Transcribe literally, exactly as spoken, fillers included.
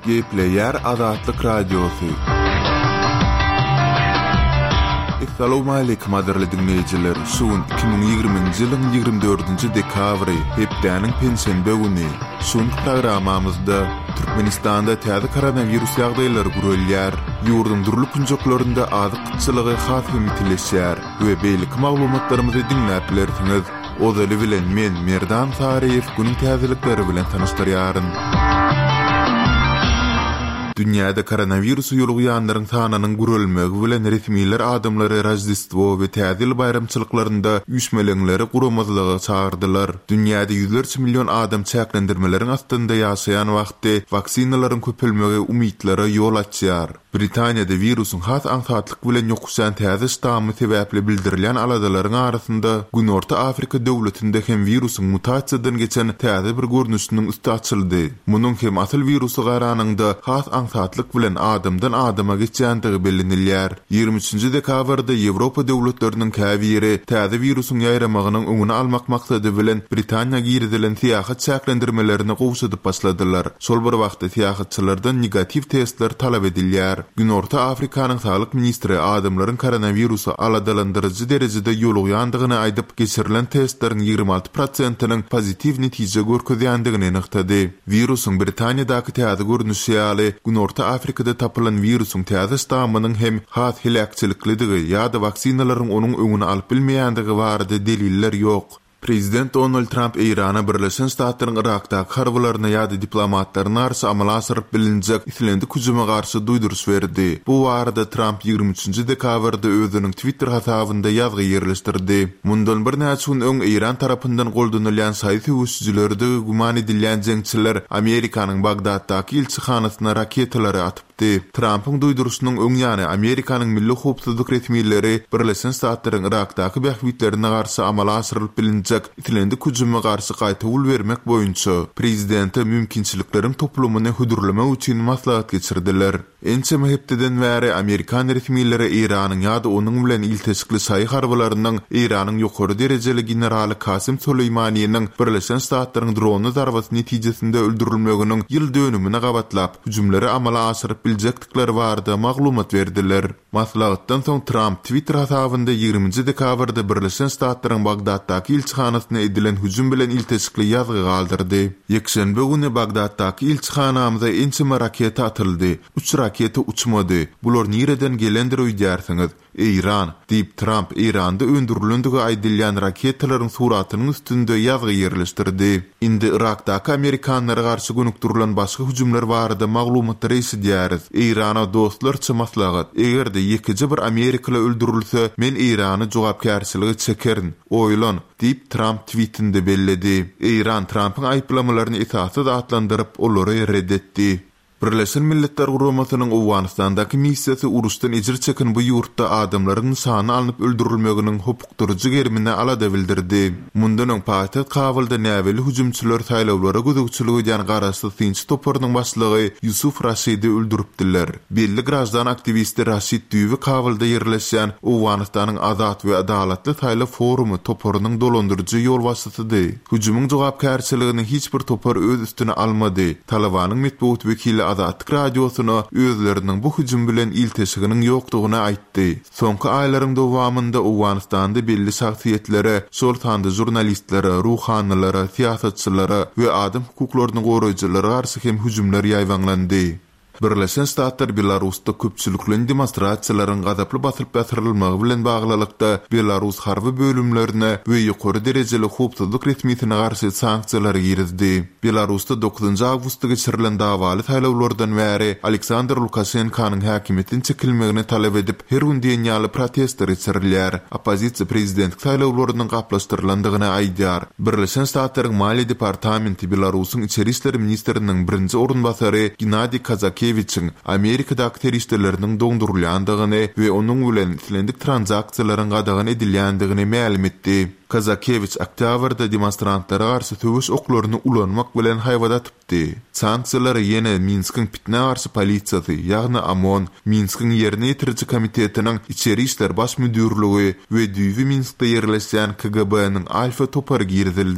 Gepleyer Azatlyk Radiosu. Assalamu alaykum aderli dinleyijiler. Şuun iki bin ýygrymynjy ýylyň ýygrimi dördünji dekabry hepdäniň pensiýa güni. Şuň programamyzda Türkmenistanda täze koronavirus ýagdaýlary görülýär. Ýurdun durly günjeklerinde azyk kıtçylygy hasy mitileşýär we beýlik maglumatlarymyzy dinläp bilersiňiz. Ozaly bilen men Merdan Sariýew günüň täzelikleri bilen tanışdyrýaryn. Dünyada koronavirus ýolugýanlaryň sanynyň görülmegi bilen resmiler adamlary Rojdestvo we täzil bayramçylyklarynda üýtmeleňleri guramazlygy çağırdylar. Dünyada ýüzlerçe million adam çäklendirmeleriň astynda ýaşaýan wagtda vaksinalaryň köpelmegi umytlary ýol açýar. Britaniýada virusyň has aňsatlyk bilen ýokuşan täze ştammy sebäpli bildirilýän aladalaryň arasynda Günorta Afrika döwletinde hem virusyň mutasiýadan geçen täze bir görnüşiniň üstü açyldy. Munyň hem asyl virusy garanyňda has aňsatlyk bilen adamdan adama geçýändigi bilinilýär. ýygrimi üçinji dekabrda Ýewropa döwletleriniň käbiri täze virusyň ýaýramagynyň öňüni almak maksady bilen Britaniýa girdilen tiýahat çäklendirmelerini gowşadyp başladylar. Şol bir wagtda tiýahatçylardan negativ testler talap edilýär. Günorta Afrikanyň sağlyk ministri adamlaryň koronavirusy aladalandyrjy derejede ýolugýandygyny aýdyp geçirilen testleriň ýygrimi alty prosentynyň pozitiv netije görkezýändigini anyktady. Virusyň Britaniýadaky täze görnüşi ýaly Günorta Afrikada tapylan virusyň täze ştammynyň hem has helakçylyklydigi ýa-da vaksinalaryň onuň öňüni alyp bilmeýändigi barada deliller ýok. Prezident Donald Trump Irana Birleşen Ştatlaryň Irakdaky harbylaryna ýa-da diplomatlaryna garşy amala asyryp bilinjek islendik hüjuma garşy duýduruş berdi. Bu barada Trump ýygrimi üçinji dekabrda özüniň Twitter hasabynda ýazgy ýerleşdirdi. Mundan bir näçe gün öň Iran tarapyndan goldanylýan saýty üsçülerde guman edilýän jeňçiler Amerikanyň Bagdaddaky ilçihanasyna raketalary atyp Trump'ın duýduruşynyň öň ýany Amerikanyň milli howpsuzlyk resmiýetleri Birleşen Ştatlaryň Irakdaky bähwitlerine garşy amala asyryp bilinjek itlendik hüjuma garşy gaýta ul bermek boýunça prezidente mümkinçilikleriň toplumyny hudurlamak üçin maslahat geçirdiler. Ençe mehepdeden bäri Amerikan resmiýetleri Iranyň ýa-da onuň bilen ilteşikli saý harbalarynyň Iranyň ýokary derejeli generaly Kasim Suleymanyň Birleşen Ştatlaryň drony zarbaty netijesinde öldürilmeginiň ýyl dönümine gabatlap hüjumlary amala asyryp biljekdikleri barada maglumat berdiler. Maslahatdan soň Trump Twitter hasabynda ýygrimi dekabrda Birleşen Ştatlaryň Bagdaddaky ilçihanasyna edilen hüjum bilen ilteşikli ýazgy galdyrdy. Ýekşenbe güni Bagdaddaky ilçihanamyza ençe raketa atyldy. Üç raketa uçmady. Bular nireden gelendir öýdärsiňiz? İran, diýip Trump Iranda öndürilendigi aýdylýan raketalaryň suratynyň üstünde ýazgy ýerleşdirdi. Indi Irakdaky Amerikanlara garşy gönükdirilen başga hüjumlar barada maglumatlar eşidýäris. Irana dostlarça maslahat. Egerde ýekiji bir Amerikaly öldürilse, men Irany jogapkärçiligi çekerin. Oýlan, diýip Trump tweetinde belledi. Iran Trump'yň aýplamalaryny esasy atlandyryp olary reddetdi. Birleşen Milletler Guramasynyň Awganistandaky missiýasy uruşdan ejir çeken bu ýurtda adamlaryň sany alınıp öldürilmeginiň hukukdurjy germine alada bildirdi. Mundan öň paýtaxt Kabulda näweli hüjumçylar saýlawlara gözükçüligi edýän garaşly Tinç toparynyň başlygy Yusuf Raşidi öldüripdiler. Belli grajdan aktivisti Raşid Düýbi Kabulda ýerleşýän Awganistanyň Azat we Adalatly saýlaw forumy toparynyň dolandyrjy ýol wasytydy. Hüjumyň jogapkärçiligini hiç bir topar öz üstüne almady. Talabanyň metbuat wekili Azatlyk Radiosyna özleriniň bu hüjum bilen ilteşiginiň ýokdugyna aýtdy. Soňky aýlaryň dowamında Awganistanda belli şahsiýetlere, şol sanda jurnalistlere, ruhanylara, siýasatçylara we adam hukuklaryny goraýjylary garşy hem hüjumlar ýaýwanlandy. Birleşen Ştatlar Belarusda köpçüliklen demonstrasiýalaryň gazaply basylyp ýatrylmagy bilen baglykda Belarus harby bölümlerine we ýokary derejeli howpsuzlyk resmiýetine garşy sanksiýalar ýerdi. Belarusda dokuzunji awgustda geçirilen dawaly saýlawlardan bäri Aleksandr Lukashenkanyň häkimetini çekilmegini talap edip her gün dünýäli protestler geçirilýär. Opozisiýa prezident saýlawlarynyň gaplaşdyrlandygyny aýdýar. Birleşen Ştatlaryň Maliýe departamenti Belarusyň içeri işler ministriniň birinji orunbasary Gennadiy Kazakevich Amerikadaky terroristleriniň doňdurulýandygyny we onuň bilen islendik transaksiýalaryň gadagyn edilýändigini ma'lum etdi. Kazakevich oktýabrda demonstrantlara garşy töwüş oklaryny ulanmak bilen haýwada atypdy. Sanksiýalary ýene Minskiň pitne garşy polisiýasy, ýagny Amon, Minskiň ýerine ýetiriji komitetiniň içeri işler baş müdürligi we Düýbi Minskde ýerleşýän K G B'niň Alfa topary girdildi.